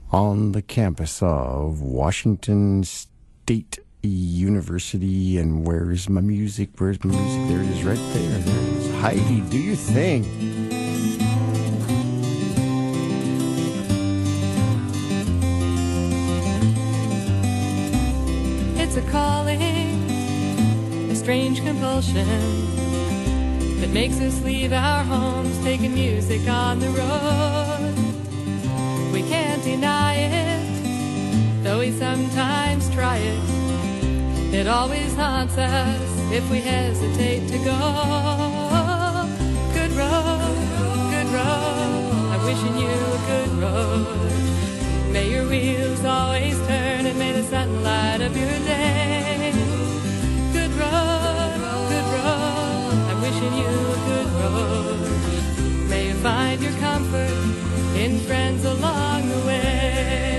on the campus of Washington State University. And where's my music? Where's my music? There it is, right there. There it is. Heidi, do your thing. It's a calling, a strange compulsion that makes us leave our homes, taking music on the road. We can't deny it, though we sometimes try it. It always haunts us if we hesitate to go. Good road, I'm wishing you a good road. May your wheels always turn and may the sun light up your day. Good road, I'm wishing you a good road. May you find your comfort in friends along the way.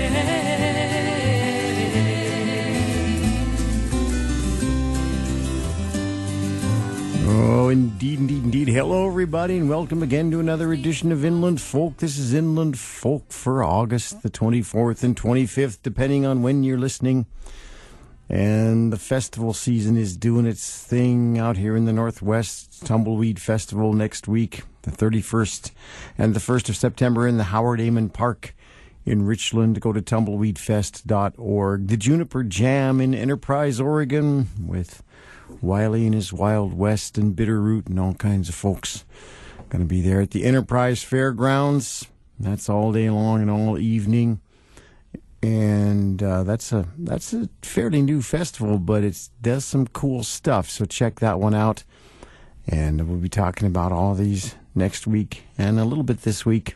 Oh, indeed. Hello, everybody, and welcome again to another edition of Inland Folk. This is Inland Folk for August the 24th and 25th, depending on when you're listening. And the festival season is doing its thing out here in the Northwest. Tumbleweed Festival next week, the 31st and the 1st of September in the Howard Amon Park in Richland. Go to tumbleweedfest.org. The Juniper Jam in Enterprise, Oregon, with Wiley and his Wild West and Bitterroot and all kinds of folks going to be there at the Enterprise Fairgrounds. That's all day long and all evening. And that's a fairly new festival, but it does some cool stuff. So check that one out. And we'll be talking about all these next week and a little bit this week.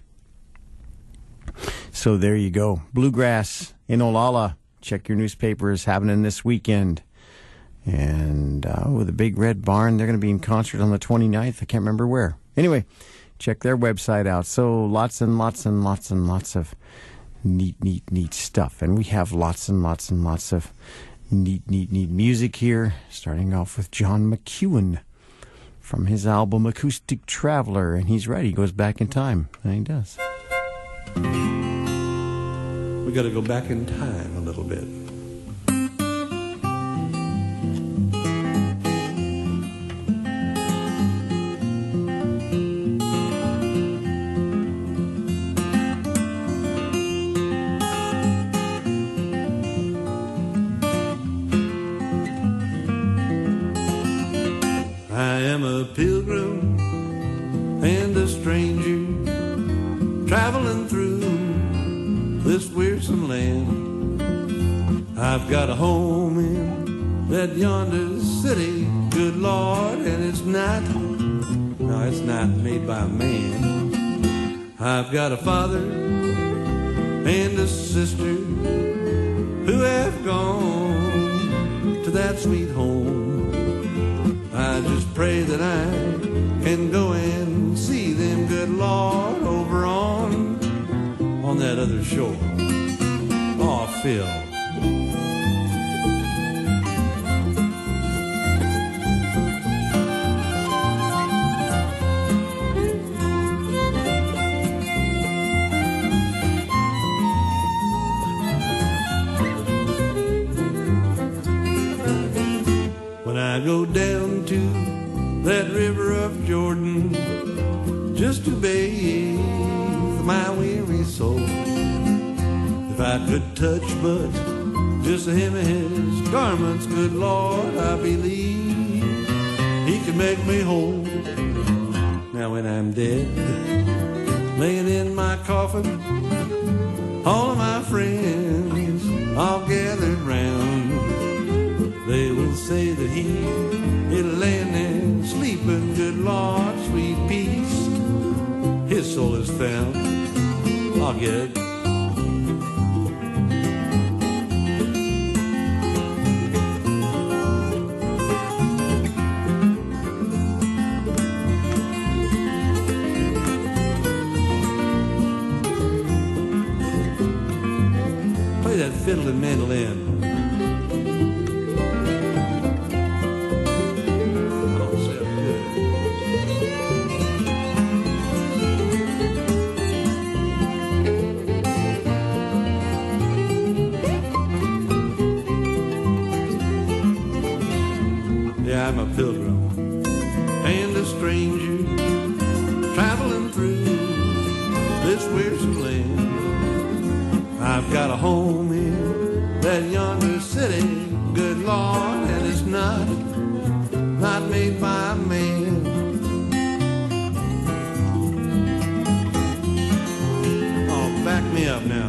So there you go. Bluegrass in Olalla. Check your newspapers happening this weekend. And with the Big Red Barn, they're going to be in concert on the 29th. I can't remember where. Anyway, check their website out. So lots and lots and lots and lots of neat stuff. And we have lots and lots and lots of neat music here. Starting off with John McEuen from his album Acoustic Traveler. And he's right, he goes back in time. And he does. We got to go back in time a little bit. I am a pilgrim and a stranger traveling through this wearisome land. I've got a home in that yonder city, good Lord, and it's not made by man. I've got a father and a sister who have gone to that sweet home. I just pray that I can go and see them, good Lord, over on that other shore. Oh, Phil. When I go down to that river of Jordan just to bathe my weary soul, if I could touch but just the hem of his garments, good Lord, I believe he can make me whole. Now when I'm dead, laying in my coffin, all of my friends all gathered round. They will say that he is laying there sleeping, good Lord, sweet peace, his soul is found. I'll get it. Play that fiddle and mandolin. I'm a pilgrim and a stranger traveling through this wearisome land. I've got a home in that yonder city, good Lord, and it's not made by man. Oh, back me up now.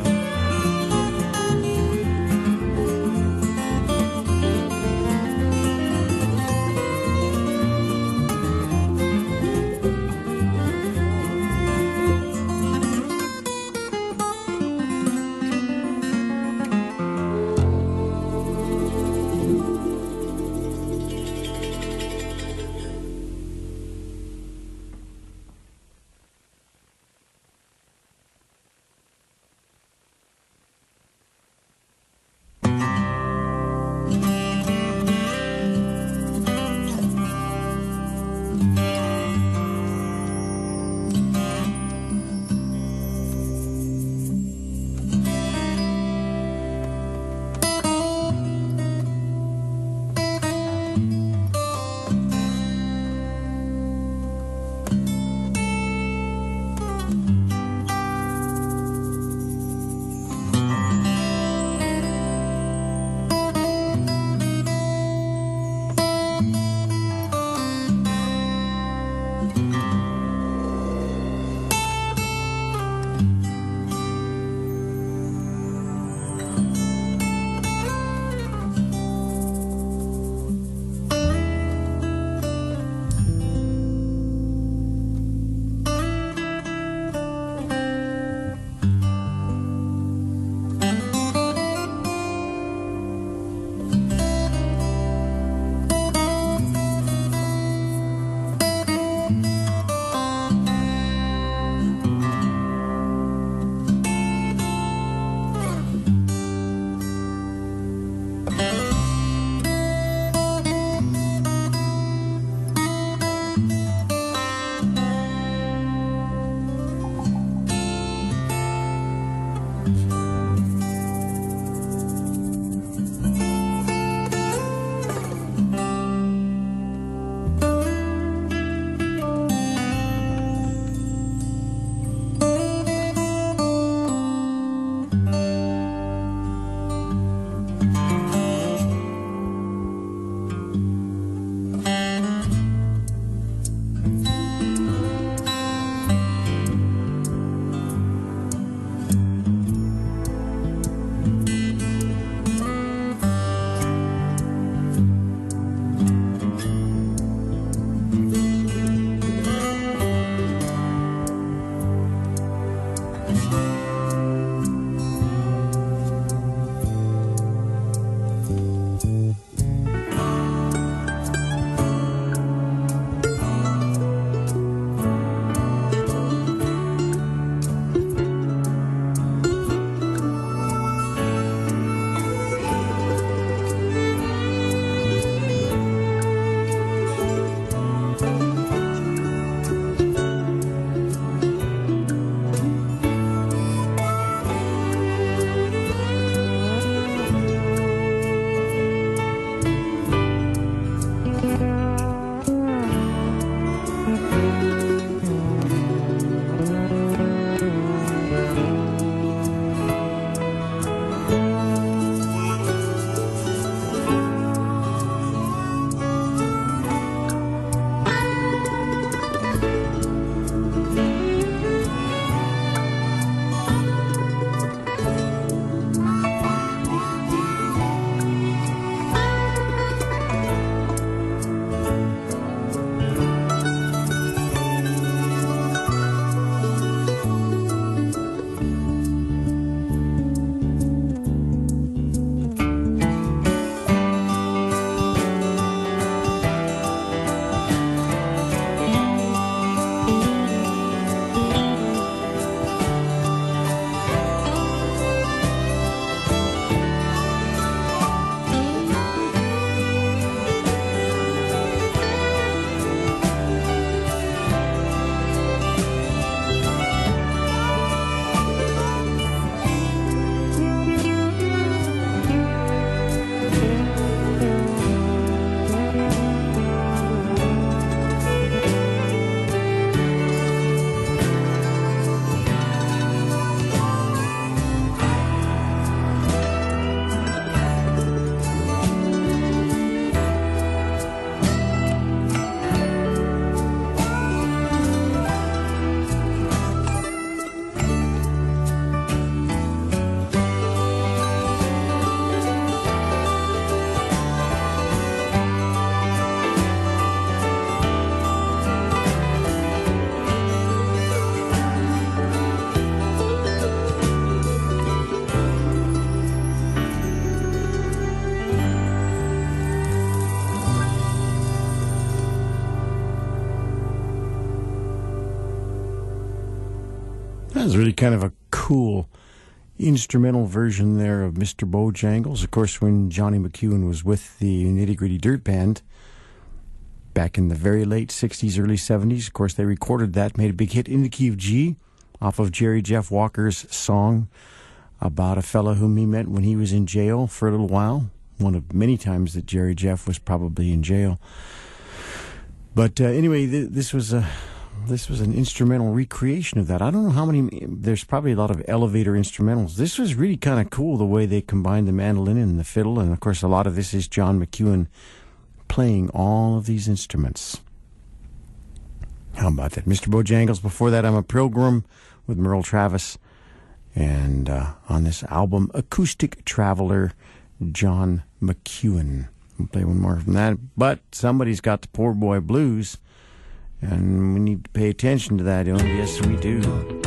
kind of a cool instrumental version there of Mr. Bojangles. Of course, when Johnny McEwen was with the Nitty Gritty Dirt Band back in the very late 60s, early 70s, of course, they recorded that, made a big hit in the key of G off of Jerry Jeff Walker's song about a fella whom he met when he was in jail for a little while. One of many times that Jerry Jeff was probably in jail. But anyway, this was an instrumental recreation of that. I don't know how many. There's probably a lot of elevator instrumentals. This was really kind of cool, the way they combined the mandolin and the fiddle. And, of course, a lot of this is John McEwen playing all of these instruments. How about that? Mr. Bojangles. Before that, I'm a Pilgrim with Merle Travis. And on this album, Acoustic Traveler, John McEwen. We'll play one more from that. But somebody's got the poor boy blues, and we need to pay attention to that. Oh, yes, we do.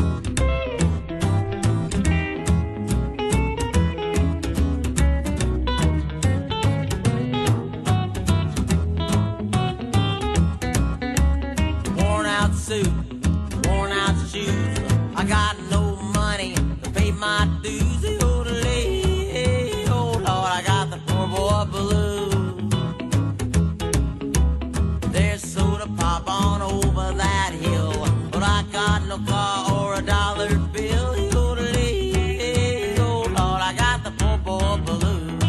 Worn out suit, worn out shoes. I got no money to pay my dues. Oh Lord, I got the poor boy blues. There's soda pop on over that hill, but I got no car or a dollar bill. Oh Lord, I got the poor boy blues.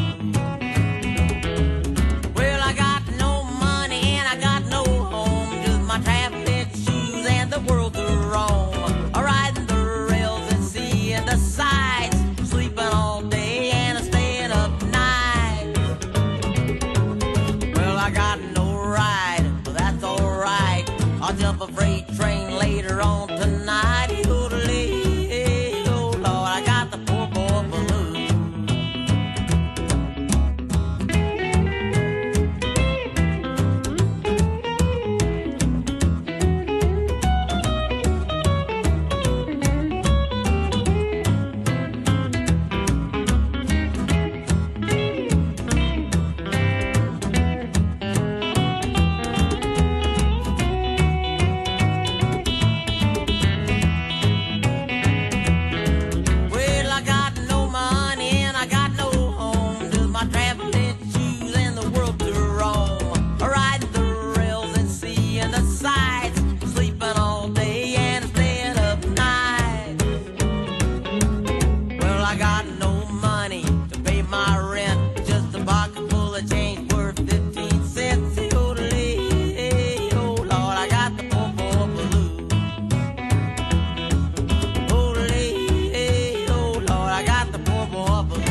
Well, I got no money and I got no home, just my traveling shoes and the world to roam. Riding the rails and seeing the sights, sleeping all day and staying up nights. Well, I got no ride, but that's alright. I'll jump a freight train later on tonight. Oh Lord, I got the poor boy blues. Well, I got no money and I got no home, just my traveling shoes and the world to roam. Riding the rails and seeing the sights, sleeping all day and staying up nights. Well, I got no money to pay my rent, just a pocket full of change worth 15 cents. Oh Lord, I got the poor boy blues. Oh Lord, I got the poor boy blues.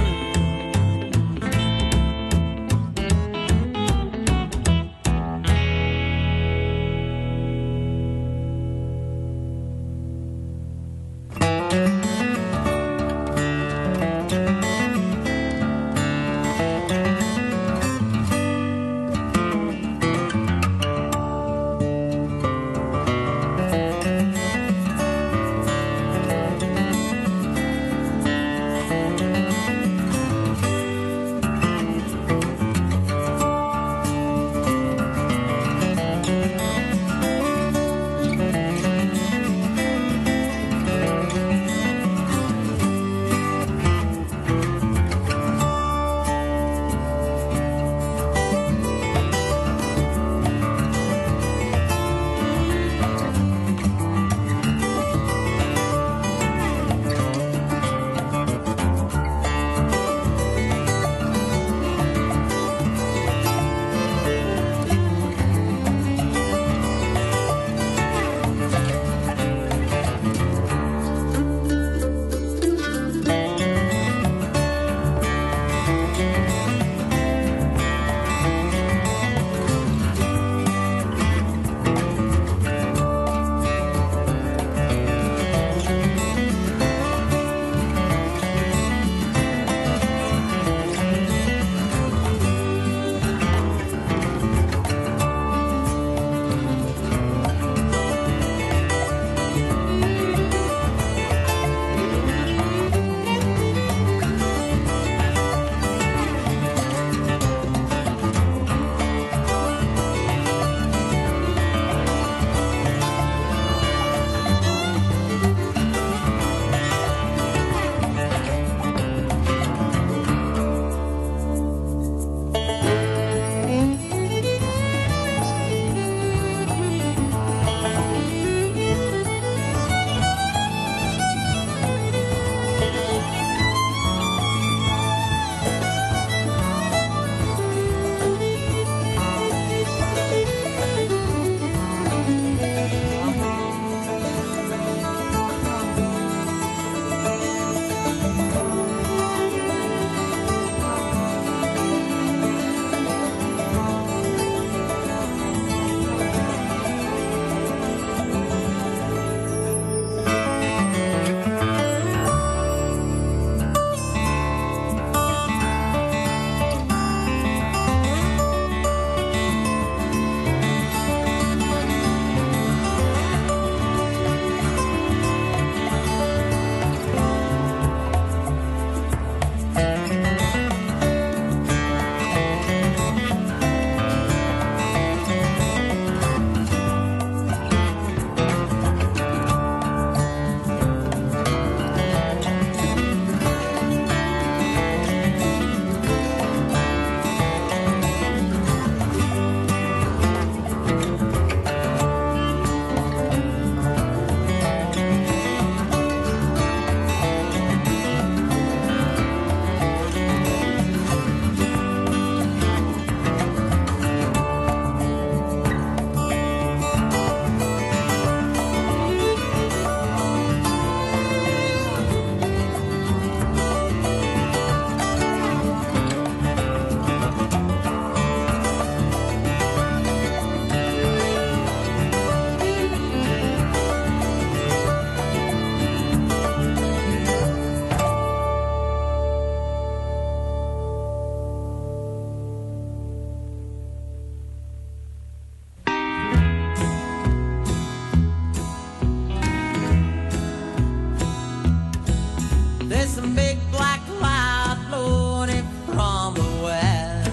big black cloud blowing in from the west.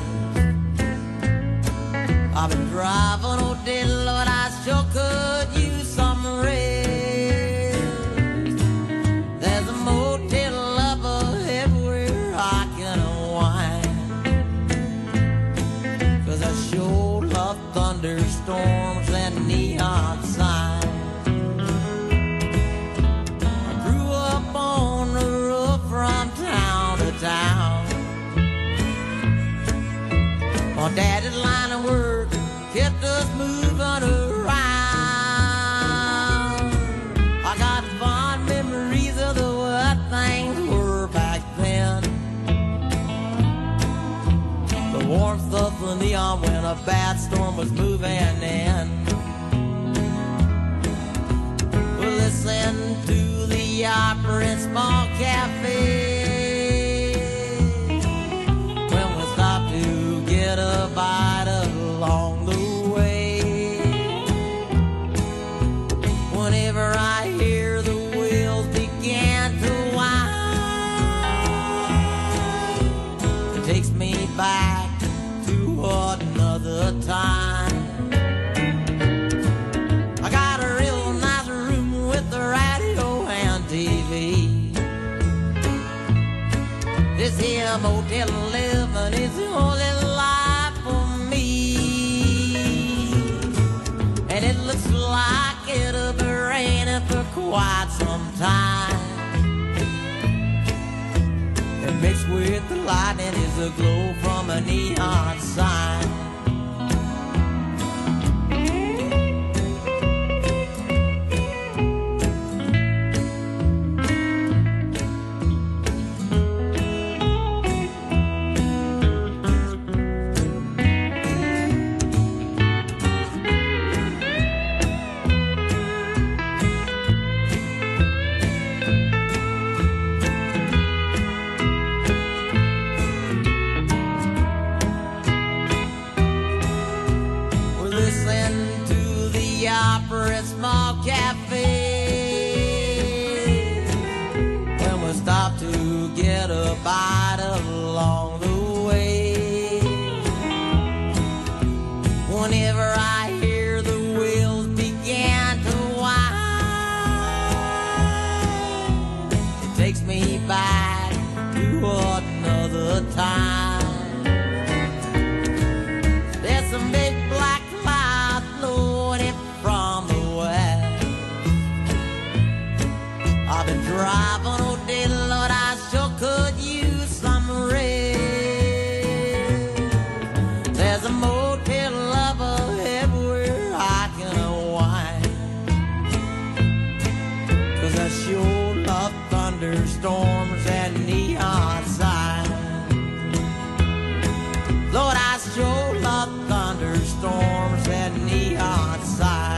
I've been driving, oh dear Lord, I sure could use some rest. There's a motel up ahead where I can unwind, 'cause I sure love thunderstorms and neon signs. I grew up on the roof from town to town. My daddy's line of work kept us moving around. I got fond memories of the way things were back then. The warmth of the neon when a bad storm was moving in. We'll listen to the opera in small cafe when we stop to get a bite along the way. Whenever I hear the wheels begin to whine, it takes me back to another time. I got a real nice room with the radio and TV. This here motel living is the only life for me. And it looks like it'll be raining for quite some time. And mixed with the lightning is a glow from a neon sign. Bite along the way. Whenever I hear the wheels begin to whine, it takes me back to another time. There's some big black clouds blowing in from the west. I've been driving, oh dear Lord, I sure could use some rest. There's a motel up ahead where I can unwind, 'cause I sure love thunderstorms and neon signs. Lord, I sure love thunderstorms and neon signs.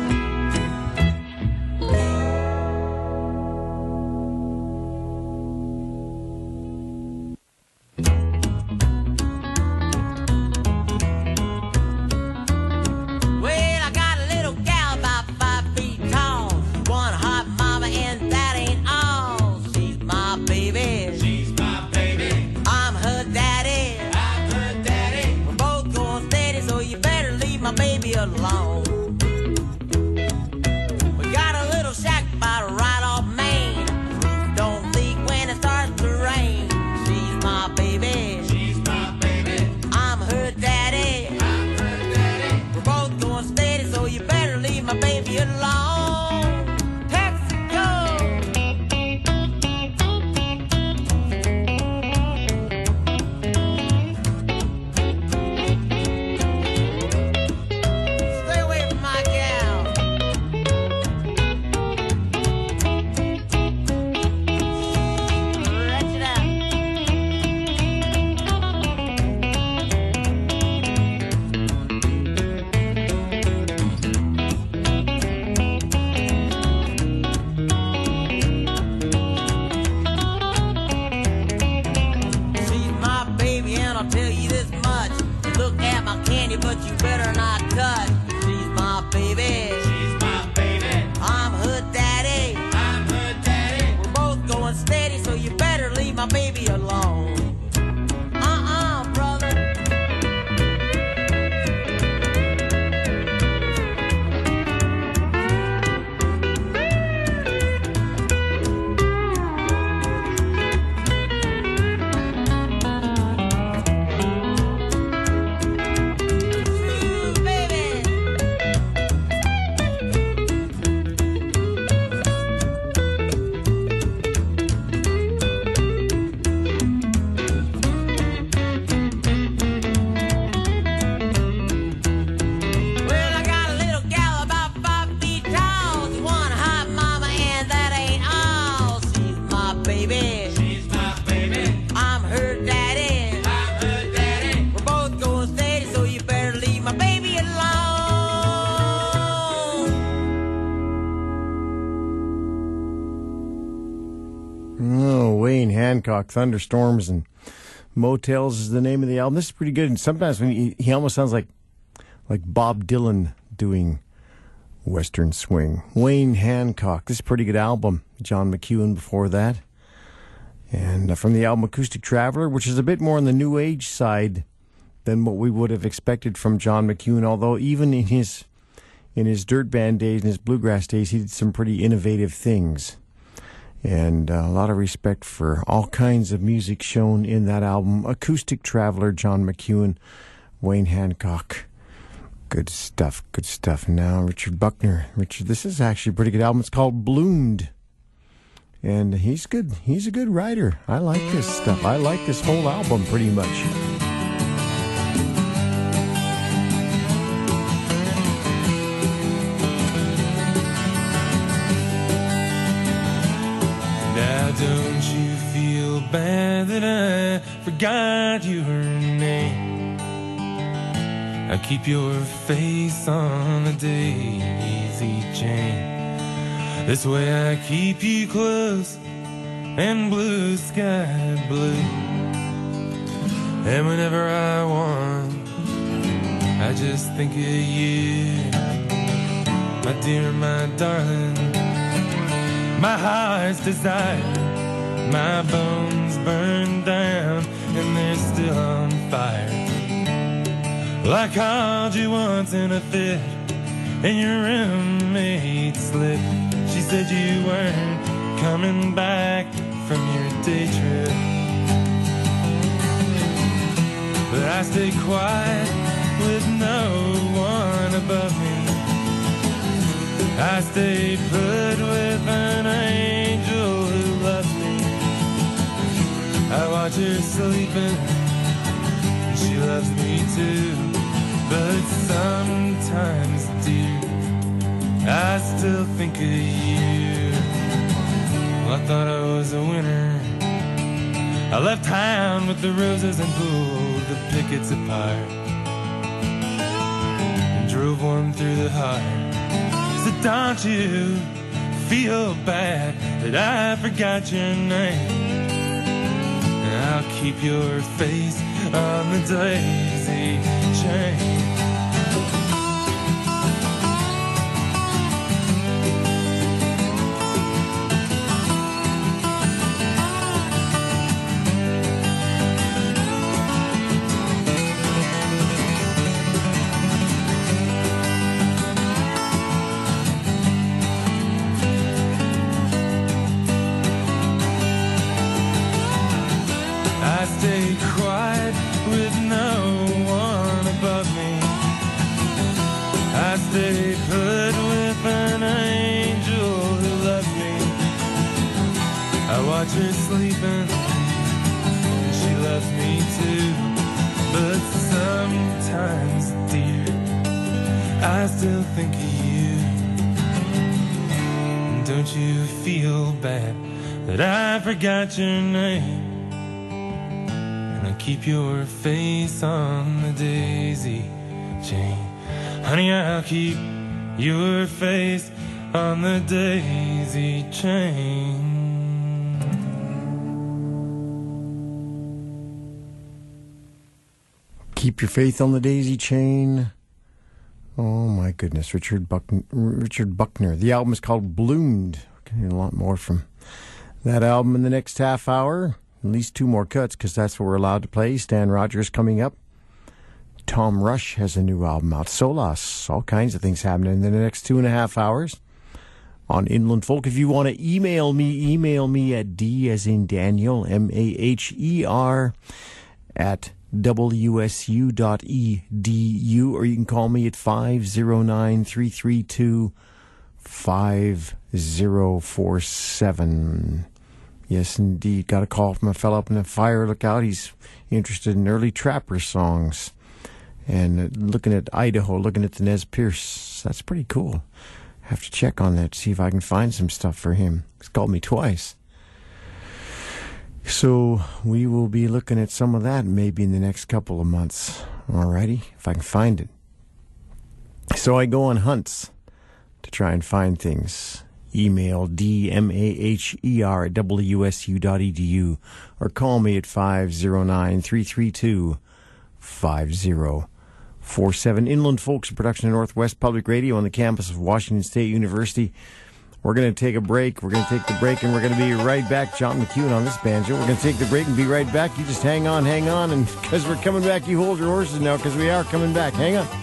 Alone. We got a little shack about right off Main. Roof don't leak when it starts to rain. She's my baby. She's my baby. I'm her daddy. I'm her daddy. We're both going steady, so you better leave my baby alone. Texaco. But you better not touch. She's my baby. She's my baby. I'm her daddy. I'm her daddy. We're both going steady, so you better leave leave my baby alone. Brother. Hancock, Thunderstorms and Motels is the name of the album. This is pretty good. And sometimes when he almost sounds like Bob Dylan doing Western swing. Wayne Hancock. This is a pretty good album. John McEuen before that. And from the album Acoustic Traveler, which is a bit more on the new age side than what we would have expected from John McEuen, although even in his dirt band days and his bluegrass days, he did some pretty innovative things. And a lot of respect for all kinds of music shown in that album. Acoustic Traveler, John McEuen, Wayne Hancock. Good stuff, good stuff. Now, Richard Buckner. Richard, this is actually a pretty good album. It's called Bloomed. And he's good. He's a good writer. I like this stuff. I like this whole album pretty much. Don't you feel bad that I forgot your name? I keep your face on a daisy chain. This way I keep you close and blue sky blue. And whenever I want, I just think of you, my dear, my darling. My heart's desire, my bones burned down, and they're still on fire. Well, I called you once in a fit, and your roommate slipped. She said you weren't coming back from your day trip. But I stayed quiet with no one above me. I stay put with an angel who loves me. I watch her sleeping, and she loves me too. But sometimes, dear, I still think of you. Well, I thought I was a winner. I left town with the roses and pulled the pickets apart and drove one through the heart. So don't you feel bad that I forgot your name? And I'll keep your face on the daisy chain. Stay quiet with no one above me. I stay put with an angel who loves me. I watch her sleeping, and she loves me too. But sometimes, dear, I still think of you. And don't you feel bad that I forgot your name? Keep your face on the daisy chain. Honey, I'll keep your face on the daisy chain. Keep your faith on the daisy chain. Oh my goodness, Richard Buckner. The album is called Bloomed. We're going to hear a lot more from that album in the next half hour. at least 2 more cuts because that's what we're allowed to play. Stan Rogers coming up. Tom Rush has a new album out. Solas. All kinds of things happening in the next 2.5 hours on Inland Folk. If you want to email me at D as in Daniel, MAHER at wsu.edu, or you can call me at 509-332-5047. Yes, indeed. Got a call from a fellow up in the fire lookout. He's interested in early Trapper songs. And looking at Idaho, looking at the Nez Perce. That's pretty cool. Have to check on that, see if I can find some stuff for him. He's called me twice. So we will be looking at some of that maybe in the next couple of months. Alrighty, if I can find it. So I go on hunts to try and find things. Email DMAHER at WSU.edu or call me at 509-332-5047. Inland Folks, a production of Northwest Public Radio on the campus of Washington State University. We're going to take a break. We're going to take the break, and we're going to be right back. John McEwen on this banjo. We're going to take the break and be right back. You just hang on, and because we're coming back, you hold your horses now, because we are coming back. Hang on.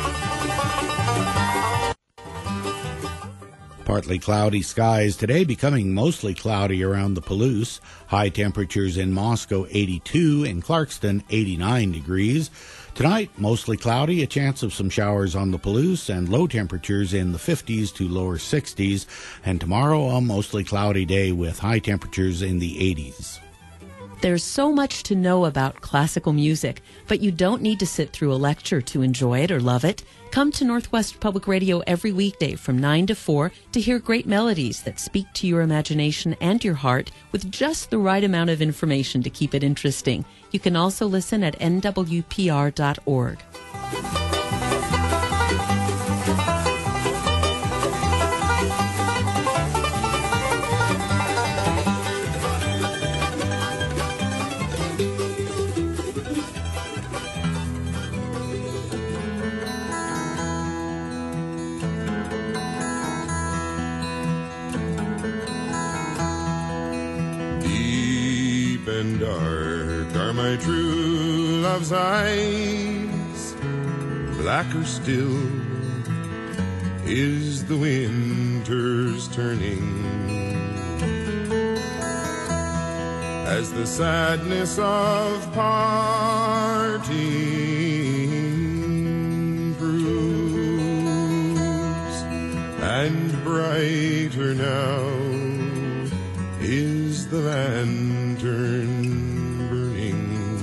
Partly cloudy skies today, becoming mostly cloudy around the Palouse. High temperatures in Moscow, 82, in Clarkston, 89 degrees. Tonight, mostly cloudy, a chance of some showers on the Palouse, and low temperatures in the 50s to lower 60s. And tomorrow, a mostly cloudy day with high temperatures in the 80s. There's so much to know about classical music, but you don't need to sit through a lecture to enjoy it or love it. Come to Northwest Public Radio every weekday from 9 to 4 to hear great melodies that speak to your imagination and your heart with just the right amount of information to keep it interesting. You can also listen at nwpr.org. And dark are my true love's eyes, blacker still is the winter's turning, as the sadness of parting proves, and brighter now is the lantern burning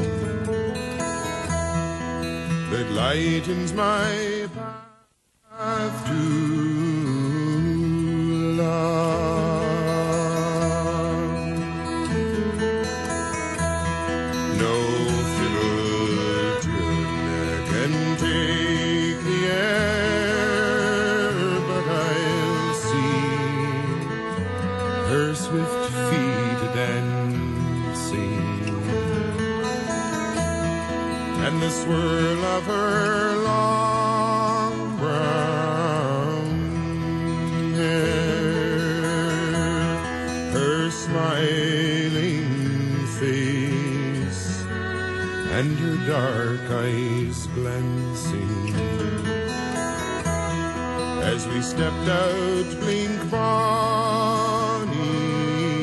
that lightens my path to love. No fiddle tune can take the air, but I'll see her swift feet dancing, and the swirl of her long brown hair, her smiling face, and her dark eyes glancing, as we stepped out blink bonny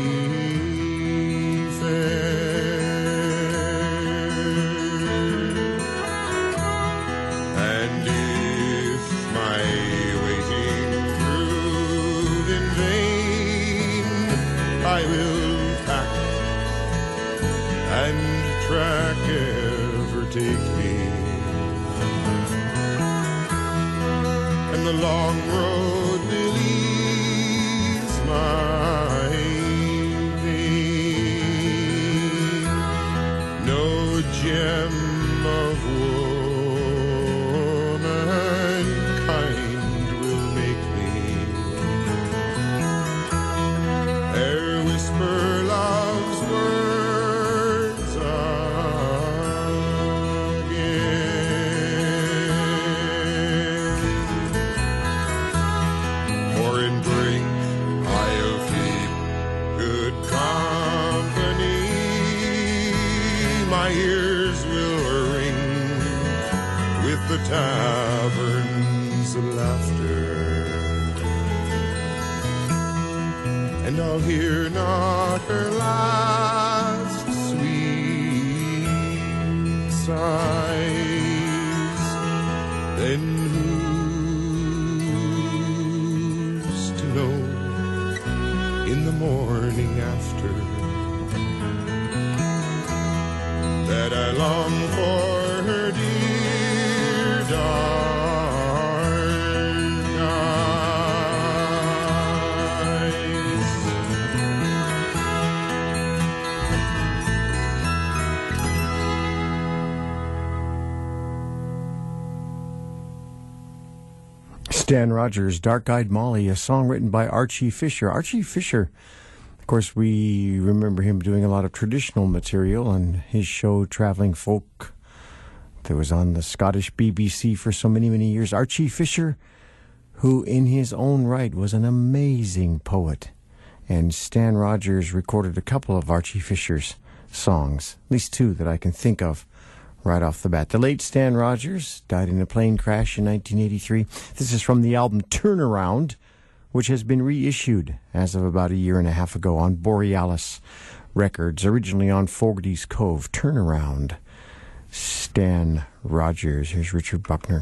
I will pack and track ever take me, and the long road will ease my pain. No gem of womankind will make me whisper love's words again. For in drink I'll keep good company, my ears will ring with the tavern's laughter, and I'll hear not her last sweet sighs. Then who's to know in the morning after that I long for her dear dark eyes. Stan Rogers, Dark-Eyed Molly, a song written by Archie Fisher. Archie Fisher, of course, we remember him doing a lot of traditional material on his show Traveling Folk that was on the Scottish BBC for so many, many years. Archie Fisher, who in his own right was an amazing poet. And Stan Rogers recorded a couple of Archie Fisher's songs, at least two that I can think of right off the bat. The late Stan Rogers died in a plane crash in 1983. This is from the album Turnaround, which has been reissued as of about a year and a half ago on Borealis Records, originally on Fogarty's Cove. Turnaround, Stan Rogers. Here's Richard Buckner.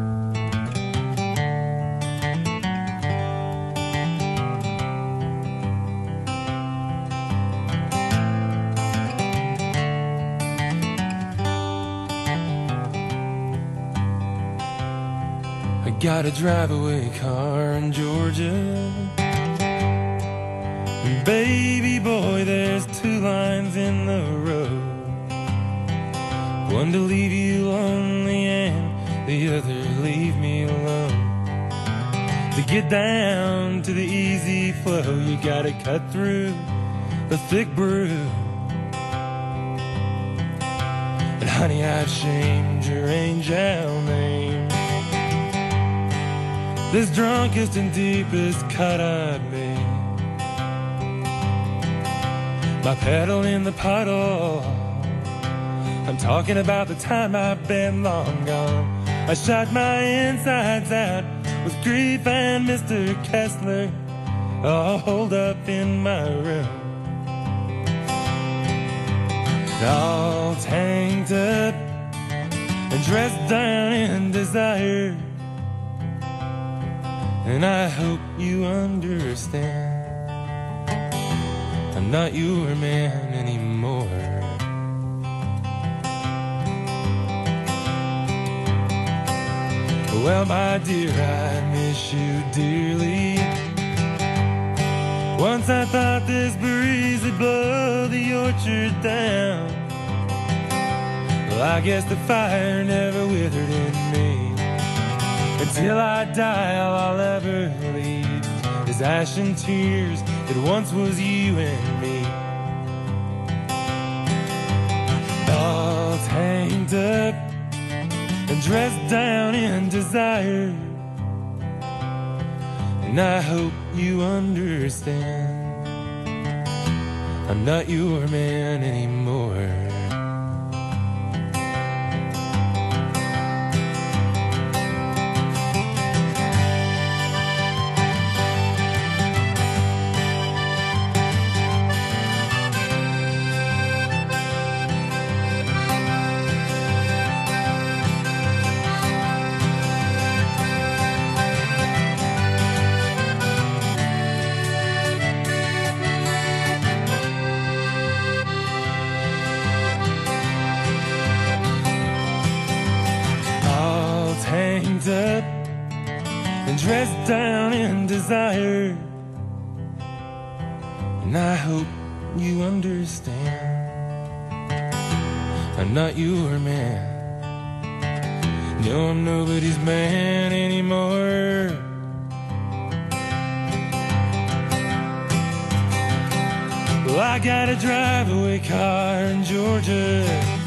Got a drive-away car in Georgia, and baby boy, there's two lines in the road. One to leave you lonely and the other leave me alone. To get down to the easy flow, you gotta cut through the thick brew. And honey, I've shamed your angel name. This drunkest and deepest cut I made. My pedal in the puddle. I'm talking about the time I've been long gone. I shot my insides out with grief and Mr. Kessler all holed up in my room. All tanked up and dressed down in desire. And I hope you understand, I'm not your man anymore. Well, my dear, I miss you dearly. Once I thought this breeze would blow the orchard down. Well, I guess the fire never withered in me. Until I die, all I'll ever leave is ash and tears that once was you and me. All tanked up and dressed down in desire. And I hope you understand, I'm not your man anymore. Up and dressed down in desire. And I hope you understand, I'm not your man. No, I'm nobody's man anymore. Well, I got a drive-away car in Georgia.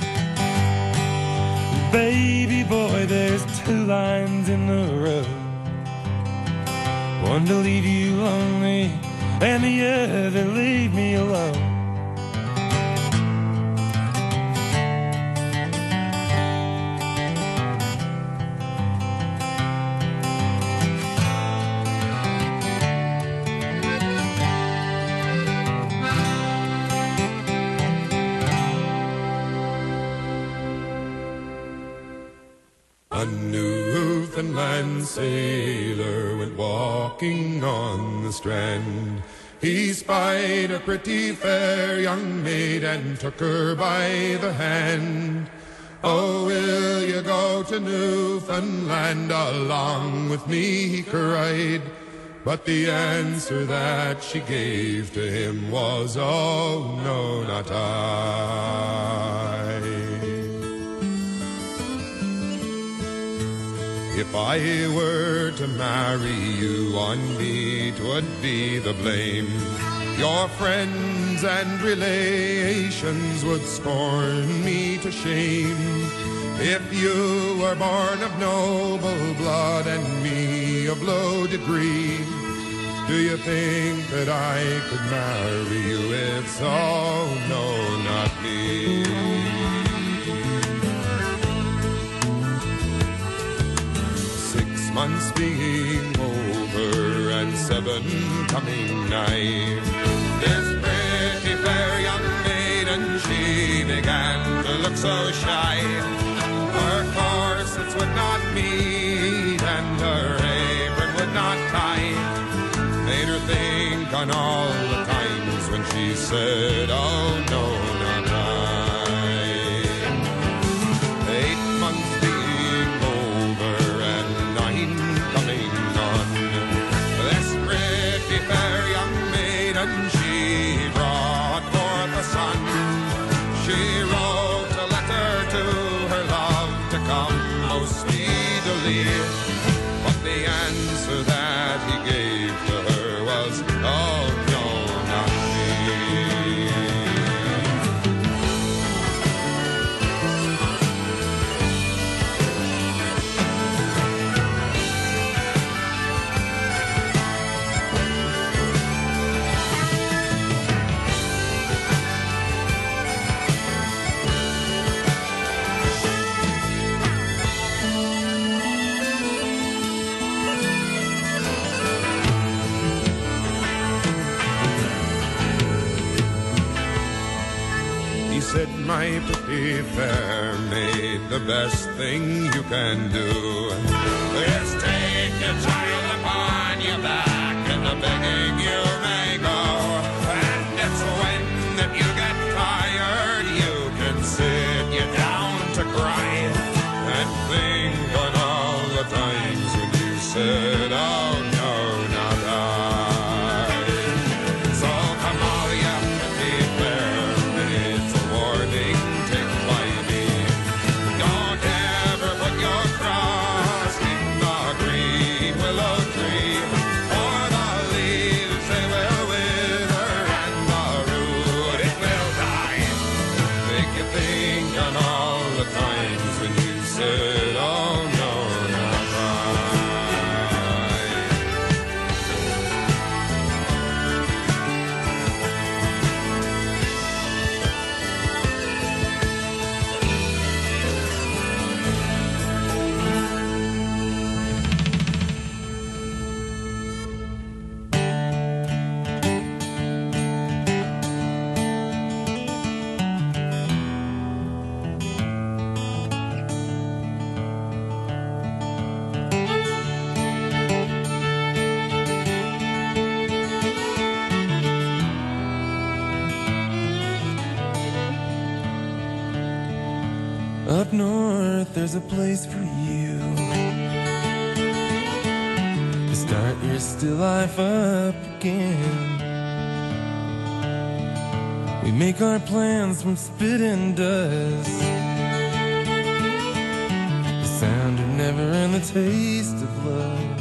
Baby boy, there's two lines in the road. One to leave you lonely and the other leave me alone. A Newfoundland sailor went walking on the strand. He spied a pretty fair young maid and took her by the hand. Oh, will you go to Newfoundland along with me, he cried. But the answer that she gave to him was, oh, no, not I. If I were to marry you, on me 'twould be the blame. Your friends and relations would scorn me to shame. If you were born of noble blood and me of low degree, do you think that I could marry you? If so, no, not me. 6 months being over and 7 coming nigh, this pretty fair young maiden, she began to look so shy. Her corsets would not meet and her apron would not tie. Made her think on all the times when she said, oh, no, not I. 8 months being over and 9 coming on, this pretty fair young maiden, she brought forth a son. She wrote a letter to her love to come most speedily, but the answer that he gave to her was, oh, no, not me. He said, my pretty fair maid, the best thing you can do is take your child upon your back and a begging you may go. And it's when that you get tired, you can sit you down to cry and think on all the times when you said, oh, no, not I. So come all you pretty fair maids, a warning take by me. Don't ever put your cross in the green willow tree, for the leaves they will wither and the root it will die. Make you think on all the times when you said, oh, no, not I. Up north, there's a place for you to start your still life up again. We make our plans from spit and dust, the sound of never and the taste of love.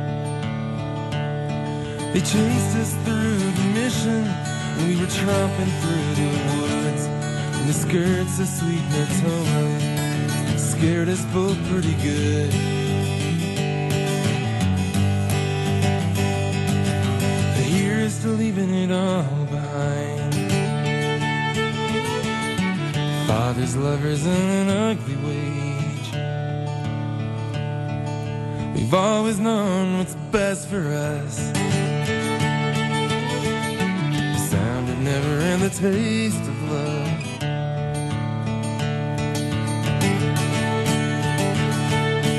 They chased us through the mission when we were tromping through the woods, and the skirts of sweet Natoma scared us both pretty good. But here's to leaving it all behind. Fathers, lovers, and an ugly wage. We've always known what's best for us, the sound of never and the taste of love.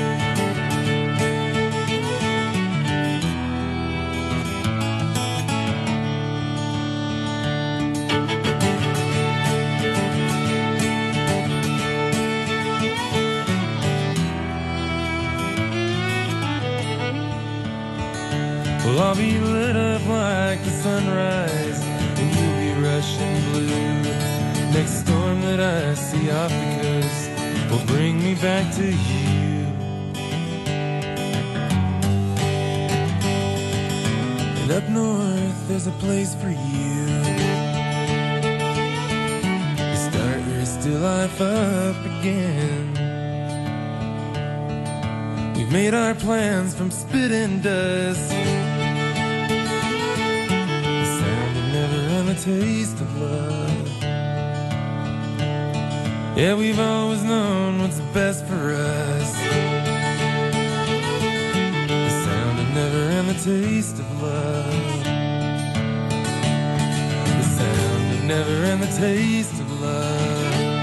I'll be lit up like the sunrise, and you'll be Russian blue. Next storm that I see off the coast will bring me back to you. And up north there's a place for you to start your still life up again. We've made our plans from spit and dust, the sound of never and the taste of love. Yeah, we've always known what's best for us, the sound of never and the taste of love, the sound of never and the taste of love.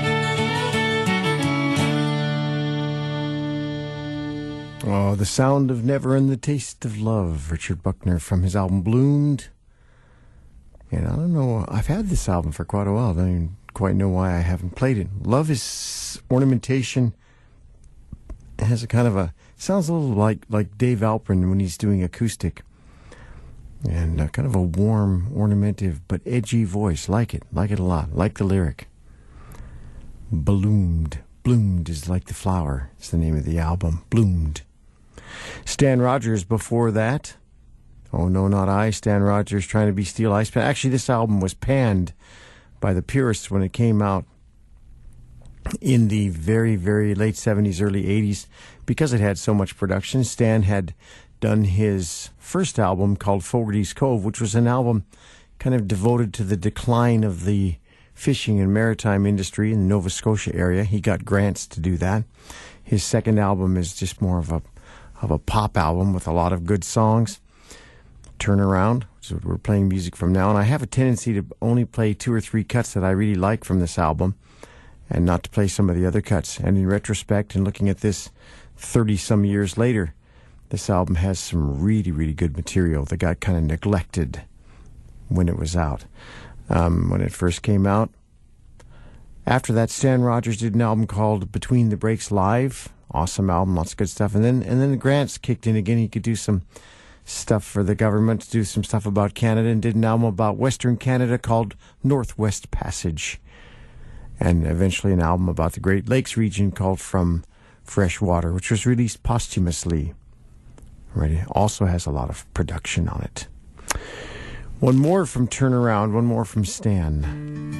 Oh, the sound of never and the taste of love. Richard Buckner from his album Bloomed. And I don't know, I've had this album for quite a while. I don't even quite know why I haven't played it. Love his ornamentation. It has a kind of a, sounds a little like Dave Alpern when he's doing acoustic. And kind of a warm, ornamentive, but edgy voice. Like it a lot. Like the lyric. Bloomed. Bloomed is like the flower. It's the name of the album. Bloomed. Stan Rogers before that. Oh, no, not I. Stan Rogers trying to be Steel Ice Pan. Actually, this album was panned by the purists when it came out in the very, very late 70s, early 80s, because it had so much production. Stan had done his first album called Fogarty's Cove, which was an album kind of devoted to the decline of the fishing and maritime industry in the Nova Scotia area. He got grants to do that. His second album is just more of a pop album with a lot of good songs. Turnaround, which is what we're playing music from now. And I have a tendency to only play 2 or 3 cuts that I really like from this album and not to play some of the other cuts. And in retrospect, and looking at this 30-some years later, this album has some really, really good material that got kind of neglected when it was out. When it first came out. After that, Stan Rogers did an album called Between the Breaks Live. Awesome album, lots of good stuff. And then the grants kicked in again. He could do some stuff for the government, do some stuff about Canada, and did an album about Western Canada called Northwest Passage. And eventually an album about the Great Lakes region called From Fresh Water, which was released posthumously. Right? It also has a lot of production on it. One more from Turnaround, one more from Stan.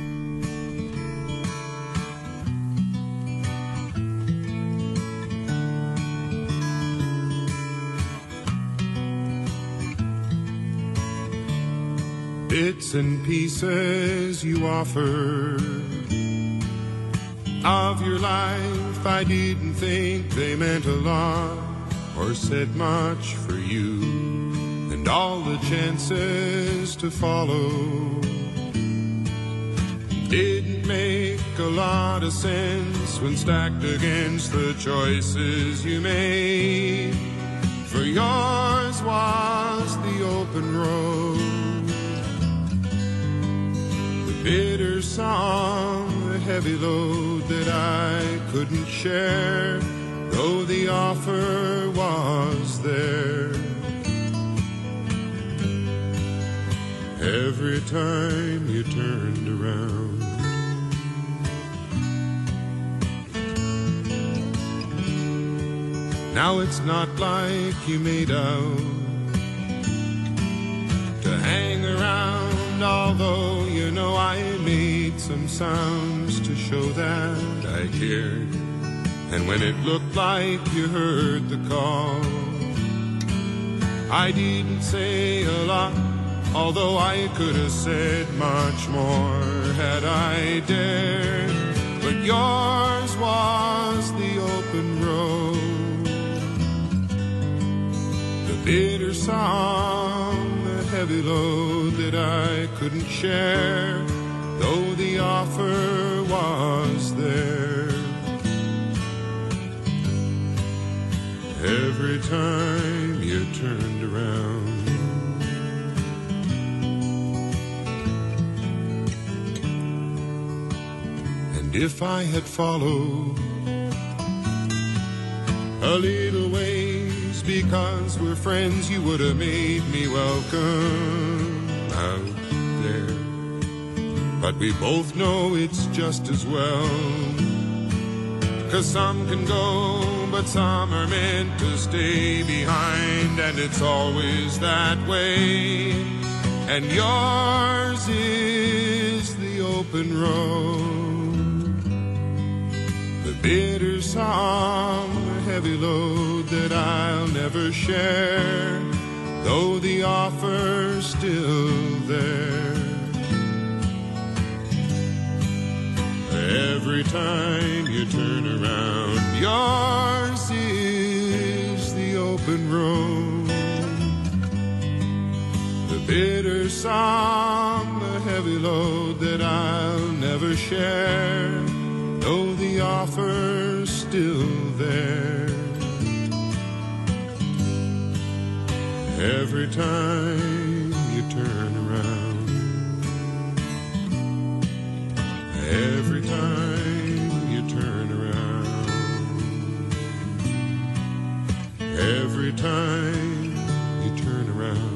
Bits and pieces you offer of your life, I didn't think they meant a lot or said much for you, and all the chances to follow didn't make a lot of sense when stacked against the choices you made. For yours was the open road, bitter song, the heavy load that I couldn't share, though the offer was there. Every time you turned around, now it's not like you made out to hang around. Although you know I made some sounds to show that I cared, and when it looked like you heard the call, I didn't say a lot, although I could have said much more had I dared. But yours was the open road, the bitter song, the heavy load that I couldn't share, though the offer was there. Every time you turned around, and if I had followed a little ways friends because we're friends. You would have made me welcome out there. But we both know it's just as well. 'Cause some can go, but some are meant to stay behind. And it's always that way. And yours is the open road, the bitter song, the heavy load that I'll never share, though the offer's still there. Every time you turn around, yours is the open road, the bitter song, the heavy load that I'll never share, though the offer's still there. Every time you turn around, every time you turn around, every time you turn around.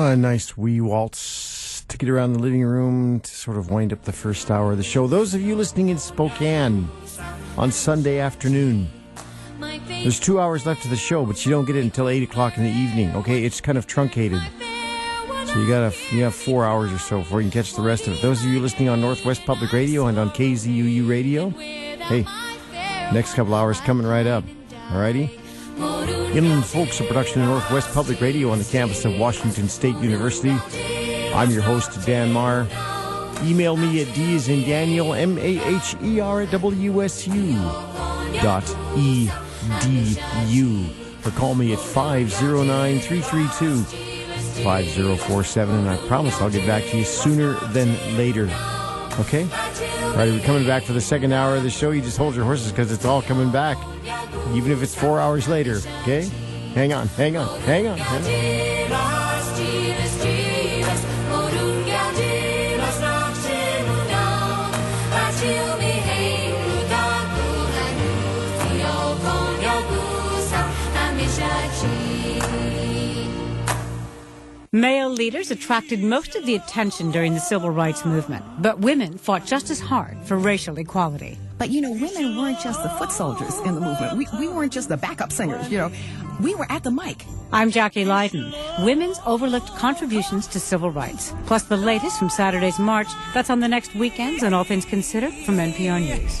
A nice wee waltz to get around the living room to sort of wind up the first hour of the show. Those of you listening in Spokane on Sunday afternoon, there's 2 hours left of the show, but you don't get it until 8 o'clock in the evening, okay? It's kind of truncated. So you have 4 hours or so before you can catch the rest of it. Those of you listening on Northwest Public Radio and on KZUU Radio, hey, next couple hours coming right up, alrighty? Inland Folk's a production of Northwest Public Radio on the campus of Washington State University. I'm your host, Dan Marr. Email me at D as in Daniel, MAHER at WSU.edu. Or call me at 509-332-5047, and I promise I'll get back to you sooner than later. Okay? All right, we're coming back for the second hour of the show. You just hold your horses because it's all coming back, even if it's 4 hours later. Okay? Hang on. Male leaders attracted most of the attention during the civil rights movement, but women fought just as hard for racial equality. But, women weren't just the foot soldiers in the movement. We weren't just the backup singers, We were at the mic. I'm Jackie Leiden. Women's overlooked contributions to civil rights, plus the latest from Saturday's march. That's on the next weekends on All Things Considered from NPR News.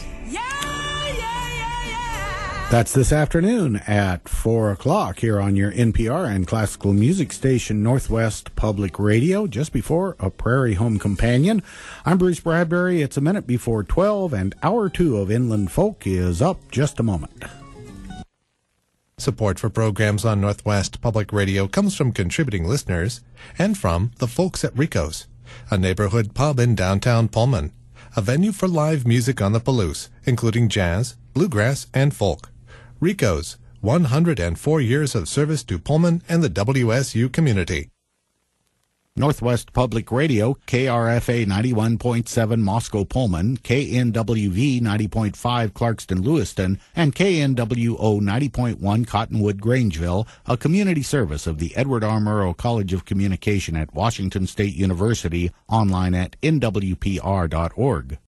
That's this afternoon at 4 o'clock here on your NPR and classical music station, Northwest Public Radio, just before A Prairie Home Companion. I'm Bruce Bradbury. It's a minute before 12, and Hour 2 of Inland Folk is up just a moment. Support for programs on Northwest Public Radio comes from contributing listeners and from the Folks at Rico's, a neighborhood pub in downtown Pullman, a venue for live music on the Palouse, including jazz, bluegrass, and folk. Rico's, 104 years of service to Pullman and the WSU community. Northwest Public Radio, KRFA 91.7 Moscow Pullman, KNWV 90.5 Clarkston Lewiston, and KNWO 90.1 Cottonwood Grangeville, a community service of the Edward R. Murrow College of Communication at Washington State University, online at nwpr.org.